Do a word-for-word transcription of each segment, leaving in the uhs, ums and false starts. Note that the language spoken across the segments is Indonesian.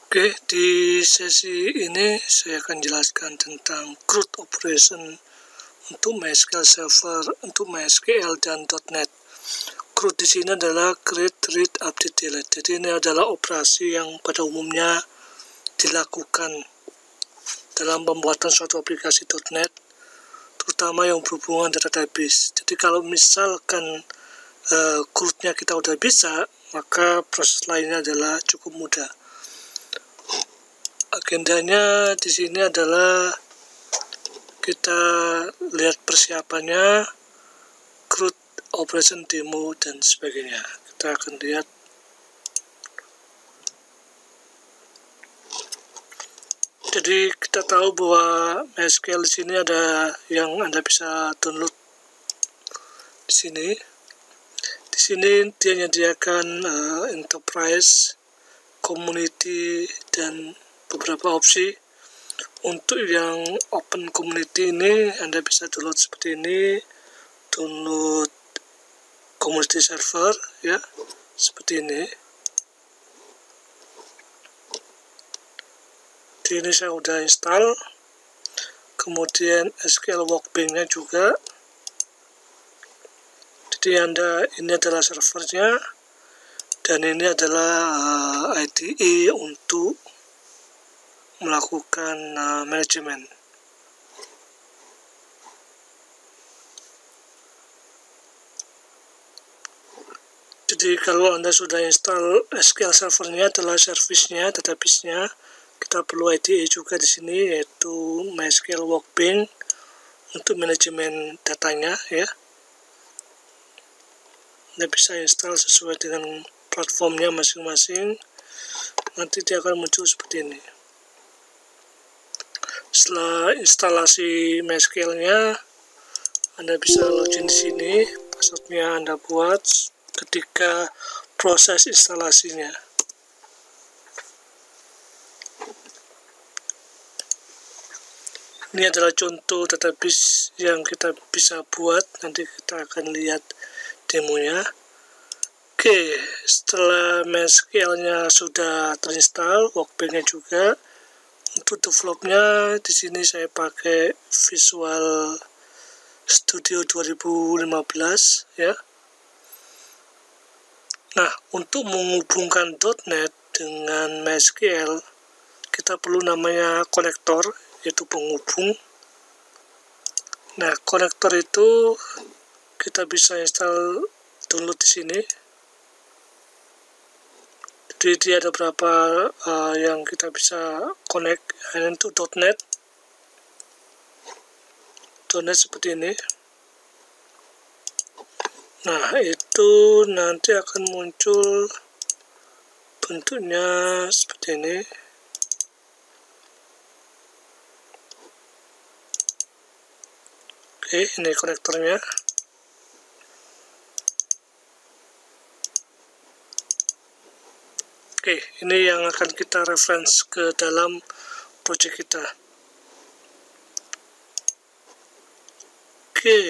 Oke, di sesi ini saya akan jelaskan tentang CRUD operation untuk MySQL Server, untuk MySQL dan .NET. CRUD di sini adalah create, read, update, delete. Jadi ini adalah operasi yang pada umumnya dilakukan dalam pembuatan suatu aplikasi .NET, terutama yang berhubungan dengan database. Jadi kalau misalkan uh, CRUD-nya kita udah bisa, maka proses lainnya adalah cukup mudah. Agendanya di sini adalah kita lihat persiapannya, CRUD operation demo dan sebagainya. Kita akan lihat. Jadi kita tahu bahwa MySQL di sini ada yang Anda bisa download di sini. Di sini dia menyediakan uh, enterprise, community dan beberapa opsi. Untuk yang open community ini Anda bisa download seperti ini, download community server ya, seperti ini. Di ini saya udah install, kemudian S Q L Workbench-nya juga. Jadi Anda, ini adalah servernya, dan ini adalah uh, I D E untuk melakukan uh, manajemen. Jadi kalau Anda sudah install S Q L servernya, adalah service-nya, database-nya, kita perlu I D E juga di sini, yaitu MySQL Workbench untuk manajemen datanya ya. Anda bisa install sesuai dengan platformnya masing-masing. Nanti dia akan muncul seperti ini. Setelah instalasi MySQL-nya, Anda bisa login di sini. Password-nya Anda buat ketika proses instalasinya. Ini adalah contoh database yang kita bisa buat. Nanti kita akan lihat demonya. Oke, setelah MySQL-nya sudah terinstall, Workbench-nya juga. Untuk develop-nya di sini saya pakai Visual Studio dua ribu lima belas ya. Nah, untuk menghubungkan .NET dengan MySQL, kita perlu namanya konektor, yaitu penghubung. Nah, konektor itu kita bisa install, download di sini. Jadi dia ada beberapa uh, yang kita bisa connect, and untuk .NET. .NET seperti ini. Nah, itu nanti akan muncul bentuknya seperti ini. Oke, ini konektornya. Oke, ini yang akan kita reference ke dalam project kita. Oke.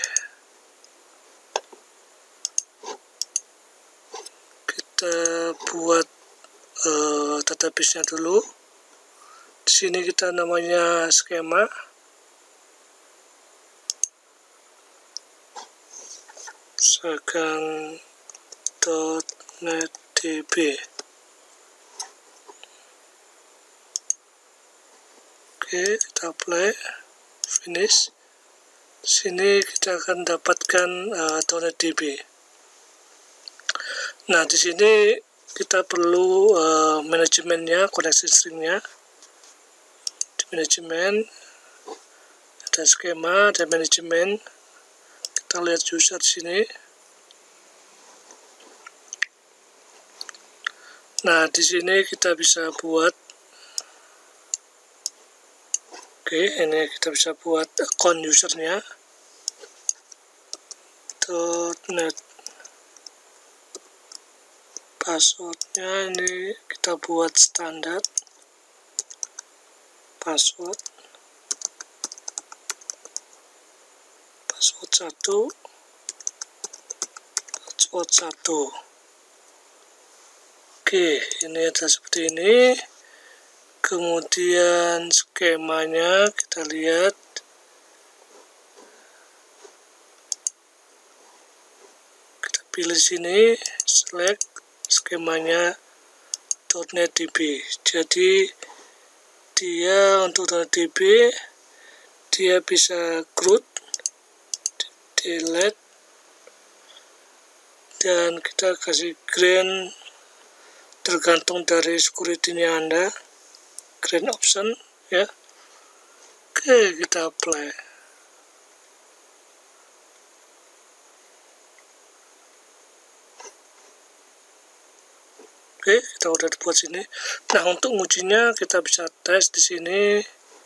Kita buat uh, database-nya dulu. Di sini kita namanya skema. Misalkan .NET D B. Oke, kita apply, finish. Di sini kita akan dapatkan uh, .NET D B. Nah, di sini kita perlu uh, manajemennya, koneksi stringnya. Di manajemen ada skema, ada manajemen. Kita lihat user di sini. Nah, di sini kita bisa buat. Oke, ini kita bisa buat account usernya .NET. Passwordnya ini kita buat standar password password satu password satu. Oke, ini ada seperti ini. Kemudian skemanya kita lihat. Kita pilih sini, select skemanya .NET-D B. Jadi dia untuk .NET-D B dia bisa root, delete, dan kita kasih grant tergantung dari security-nya Anda, grant option ya. Oke, kita apply. Oke, kita udah buat sini. Nah, untuk ngujinya kita bisa tes di sini,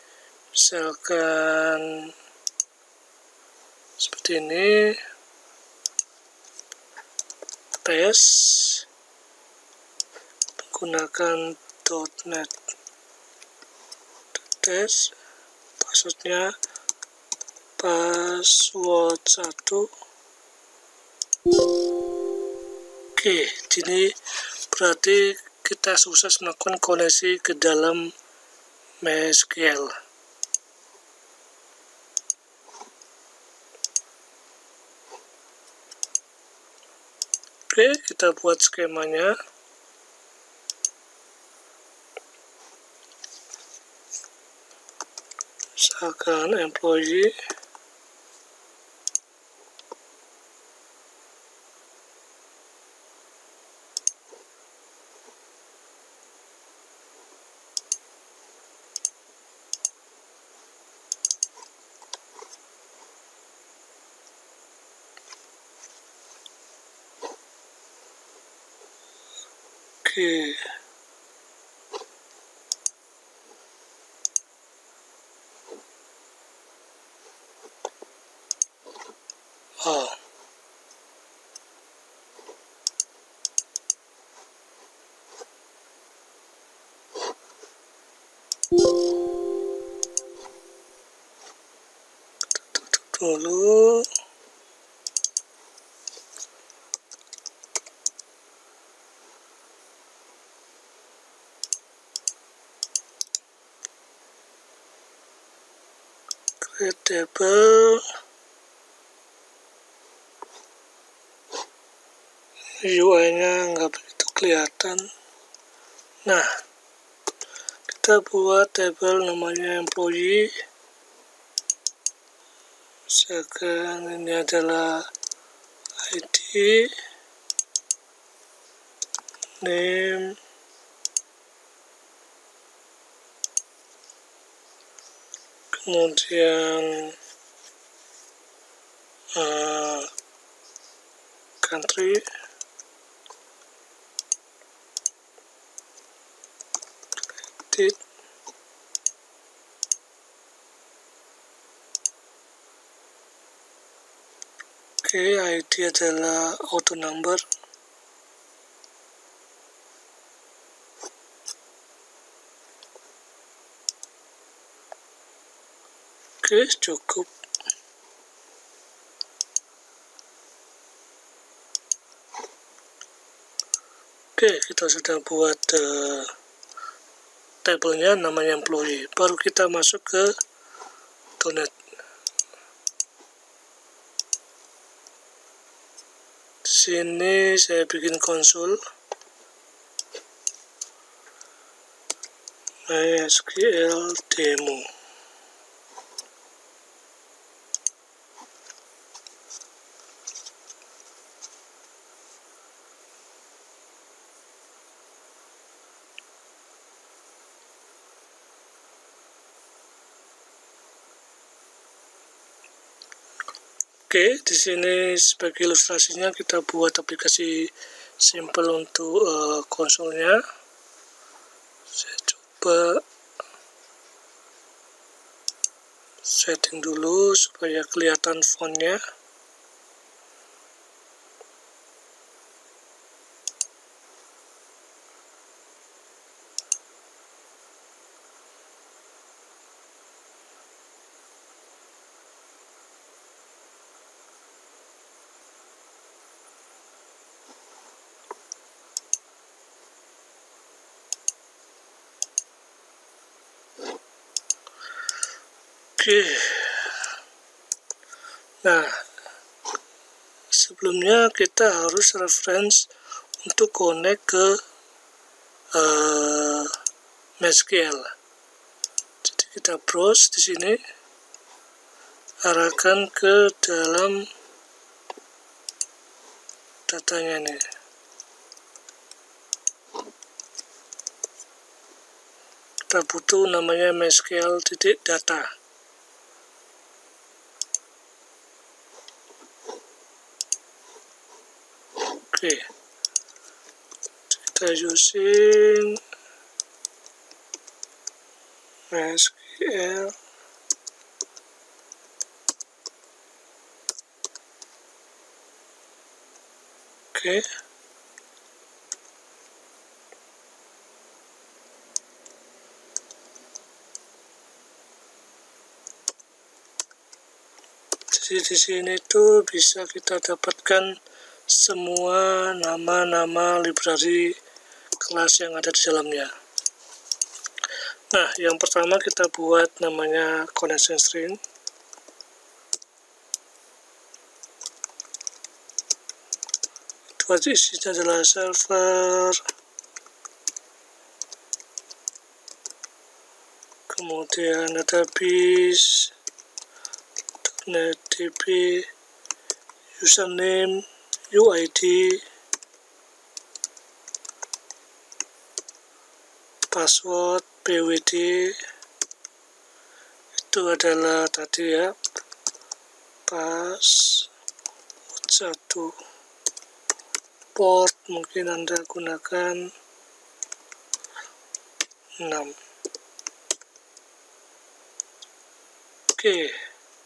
misalkan seperti ini, tes menggunakan .NET tes, passwordnya password satu. Oke, ini berarti kita sukses melakukan koneksi ke dalam MySQL. Oke, kita buat skemanya. Misalkan employee. Oke. Oh. Tutup dulu. Create table. U I-nya nggak begitu kelihatan. Nah, kita buat table namanya employee. Misalkan ini adalah I D, name, kemudian uh, country, date, oke, I D adalah auto number. Oke, cukup. Oke, kita sudah buat uh, tabelnya namanya employee. Baru kita masuk ke .NET. Di sini saya bikin konsol MySQL demo. Oke, di sini sebagai ilustrasinya kita buat aplikasi simple untuk uh, konsolnya. Saya coba setting dulu supaya kelihatan fontnya. Oke, nah sebelumnya kita harus reference untuk connect ke uh, MySQL. Jadi kita browse di sini, arahkan ke dalam datanya nih. Kita butuh namanya MySQL titik data. Oke, kita using MySQL. Oke, jadi di sini tuh bisa kita dapatkan semua nama-nama library kelas yang ada di dalamnya. Nah, yang pertama kita buat namanya connection string. Itu aja isinya adalah server, kemudian database, .NET-D B, username, U I D, password, P W D, itu adalah tadi ya, pas satu, port mungkin Anda gunakan enam. Oke,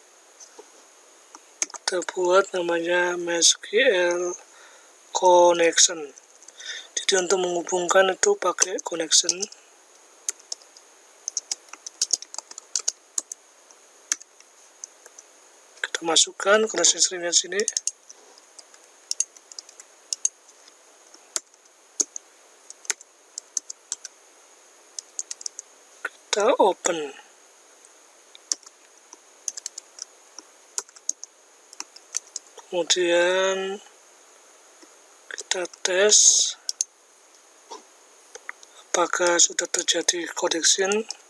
kita buat namanya MySQL connection. Jadi untuk menghubungkan itu pakai connection. Kita masukkan connection stringnya sini. Kita open. Kemudian kita tes apakah sudah terjadi connection.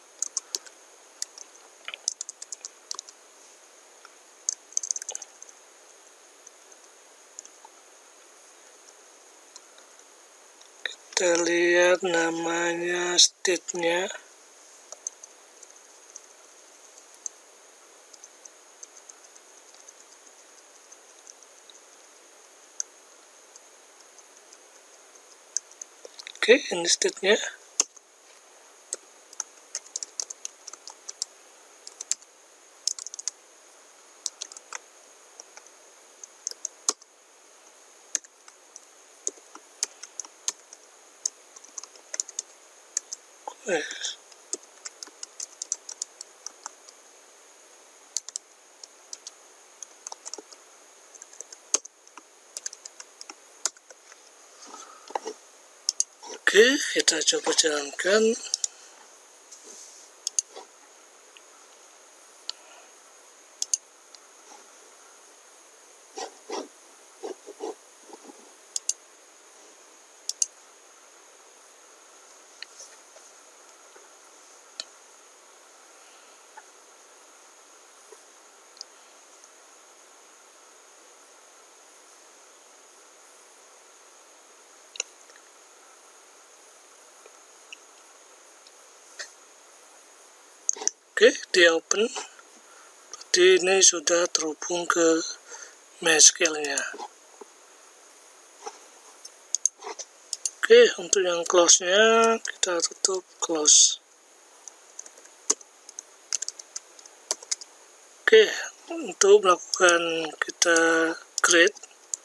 Kita lihat namanya state-nya. Oke, ini state-nya. Eh. Oke, kita coba jalankan. Oke, dia open. Jadi ini sudah terhubung ke MySQL-nya. Oke, untuk yang close-nya kita tutup close. Oke, untuk melakukan kita create.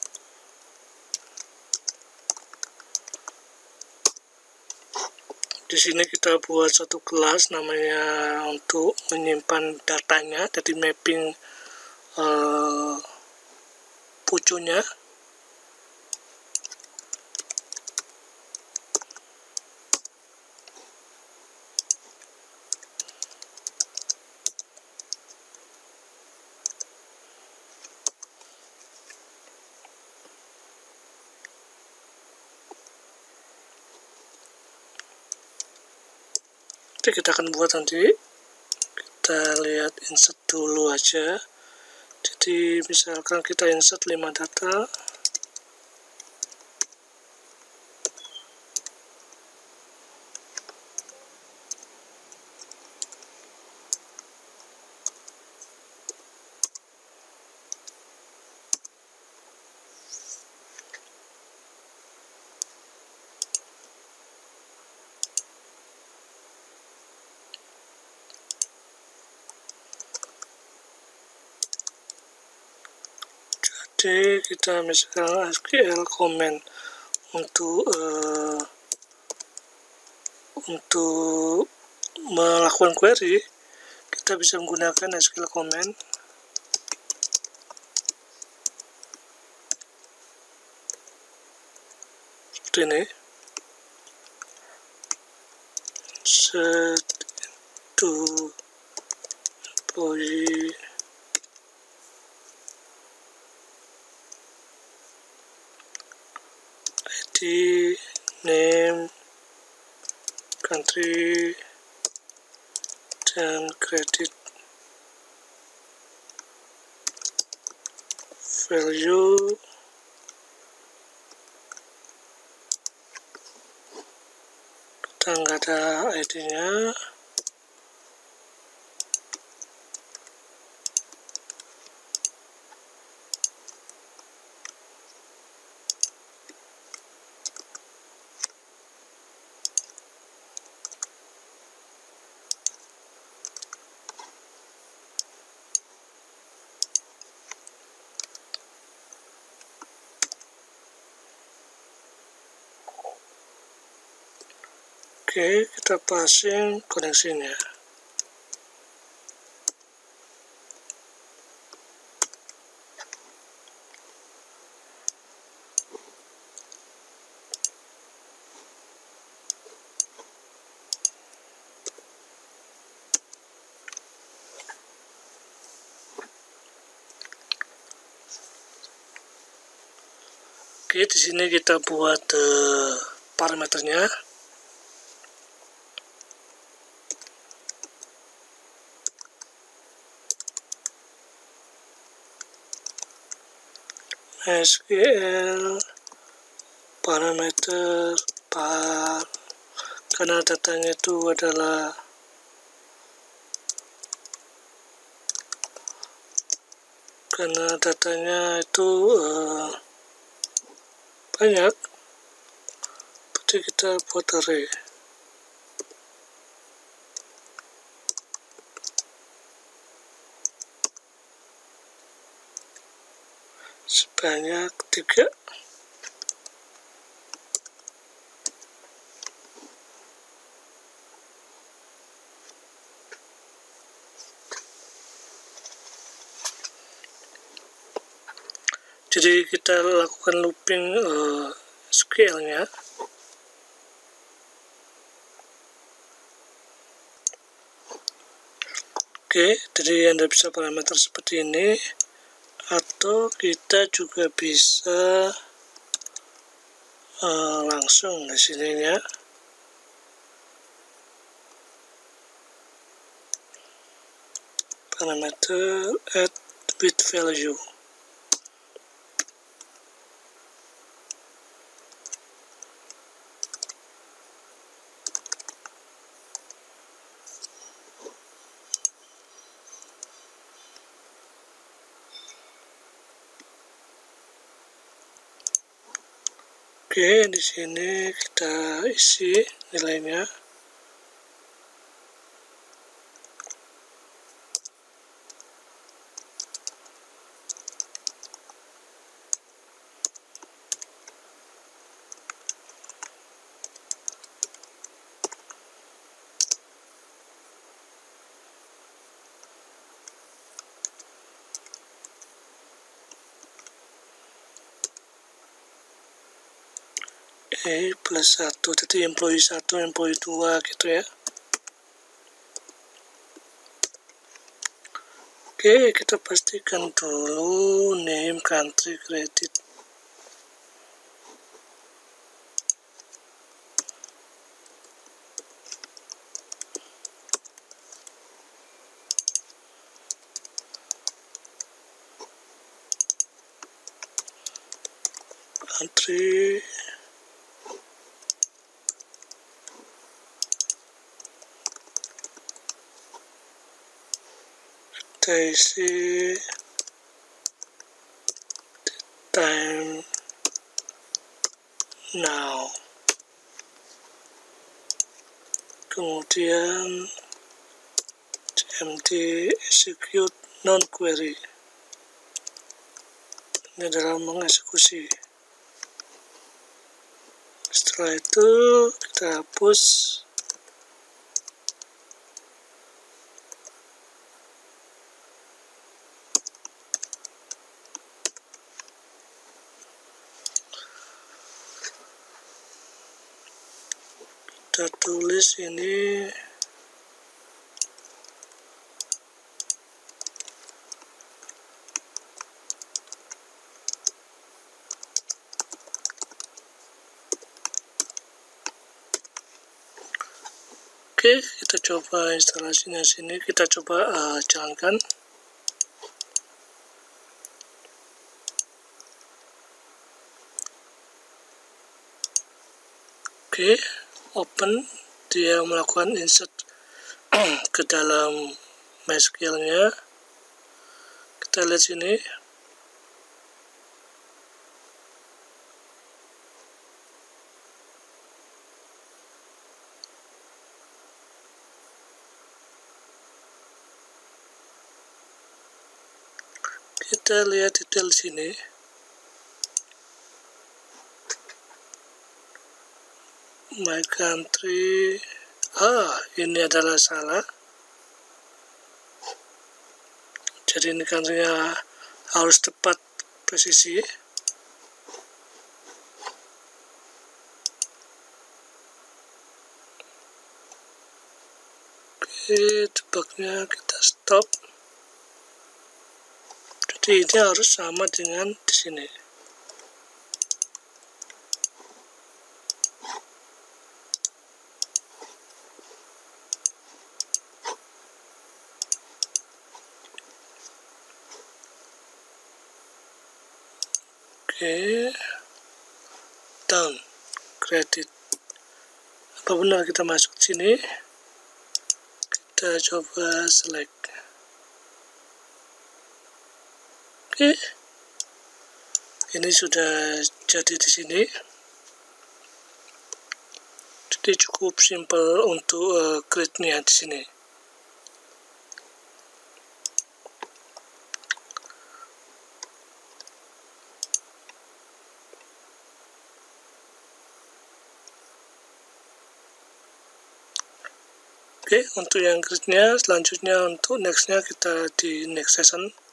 Di sini kita buat satu kelas namanya untuk menyimpan datanya, jadi mapping uh, pucunya. Jadi kita akan buat nanti, kita lihat insert dulu aja. Jadi misalkan kita insert lima data, jadi kita misalkan S Q L comment untuk uh, untuk melakukan query, kita bisa menggunakan S Q L comment seperti ini. Set to employee I D, name, country, dan credit value. Kita nggak ada I D-nya. Oke, kita passing koneksinya. Oke, di sini kita buat uh, parameternya. S Q L parameter par, karena datanya itu adalah karena datanya itu uh, banyak, berarti kita buat array. Sebanyak tiga. Jadi kita lakukan looping uh, S Q L-nya. Oke, jadi Anda bisa parameter seperti ini, atau kita juga bisa uh, langsung di sininya. Parameter add with value. Oke, di sini kita isi nilainya. E plus satu, jadi employee satu, employee dua gitu ya. Oke, kita pastikan dulu name, country, credit. tree kita isi time now, kemudian cmd execute non query, ini adalah mengeksekusi. Setelah itu kita hapus kita tulis ini oke, kita coba instalasinya sini, kita coba uh, jalankan. Oke, open, dia melakukan insert ke dalam MySQL-nya. Kita lihat sini. Kita lihat detail sini. My country, ah ini adalah salah. Jadi ini country-nya harus tepat presisi. Oke, debugnya kita stop. Jadi ini harus sama dengan di sini. Oke, down, credit. Apa benar kita masuk ke sini? Kita coba select. Oke, ini sudah jadi di sini. Jadi cukup simple untuk uh, create-nya di sini. Oke, untuk yang create-nya, selanjutnya untuk next-nya kita di next session.